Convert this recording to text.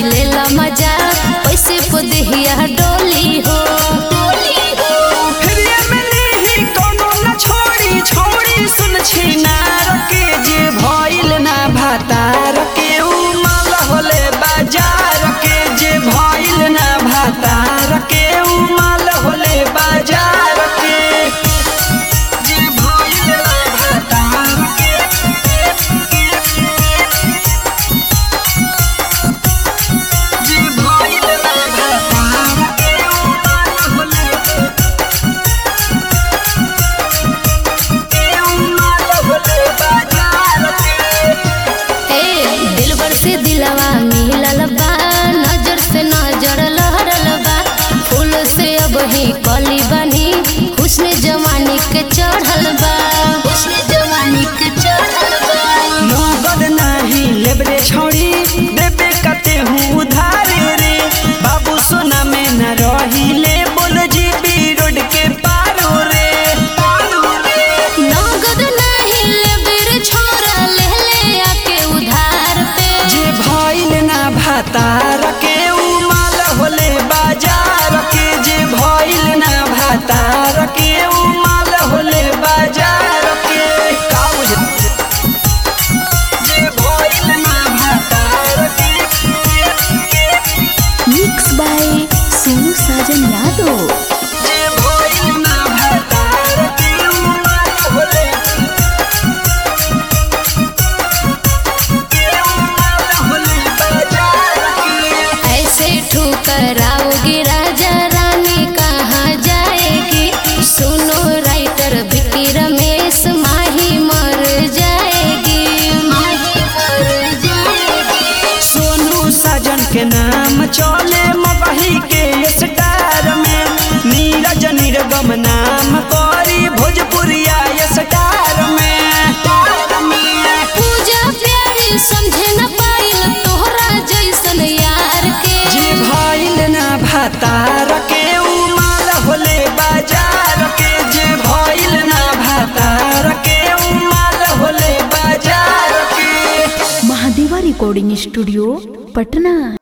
लेला मजा पैसे पुदहिया डोली हो फिर मिली ही कोनो न छोड़ी छोड़ी सुन छिनार के जे भइल ना भातार के उ माल होले बाजार के जे भइल ना भातार के उ माल होले बाजार के जे भइल ना भातार के जे भइल ना भातार के उ माल होले दिलबर से दिलवा मिलल बा नजर से नजर लहरल बा फूल से अब ही कली बनी हुस्न जवानी के चढ़ल बा हुस्न जवानी के चढ़ल बा नगद नाही लेबरे छोड़ी देबे कते हूँ उधार रे बाबू सोना में न रही ले बोल जीबी रोड के पारो रे नगद नहीं लेबे छोरा ले ले आके उधार पे जे भइल ना भातार के उ माल होले बाजार के जे भइल ना भातार के उ माल होले बाजार के का बुझ जे भइल ना भातार के मिक्स बाय सोनू साजन यादव जे भइल ना भातार के उ माल होले बाजार के ऐसे ठुकराओगी राजा रानी कहाँ जाएगी सुनो राइटर विकी रमेश माही मर जाएगी माही मर जाएगी सोनू साजन के नाम चले मगही के स्टार में नीरज निर्गम नाम करी भोजपुरिया स्टार में पूजा प्यारी समझे न पाइल तोहरा जैसन यार के जे भइल ना भातार के उ माल होले बाजार के जे भइल ना भातार के उ माल होले बाजार के महादेवा रिकॉर्डिंग स्टूडियो पटना।